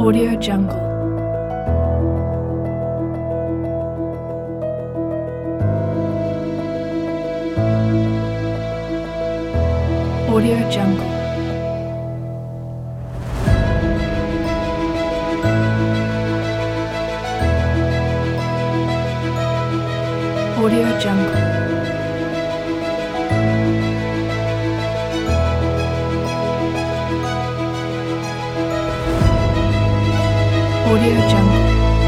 Audio Jungle. Audio Jungle. Audio Jungle. Audio Jungle.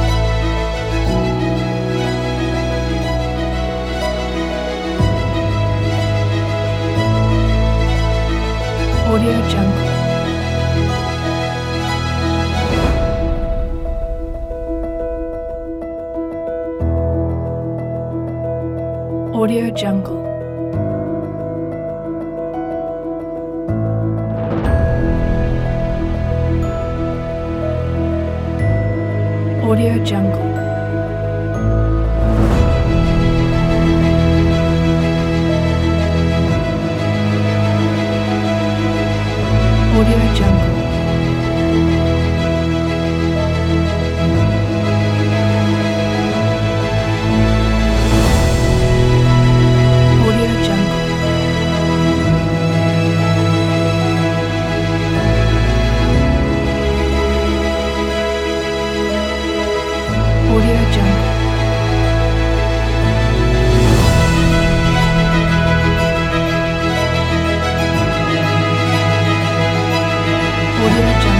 Audio Jungle. Audio Jungle. Audio Jungle. Audio Jungle. Audio Jungle. Audio Jungle. Audio Jungle.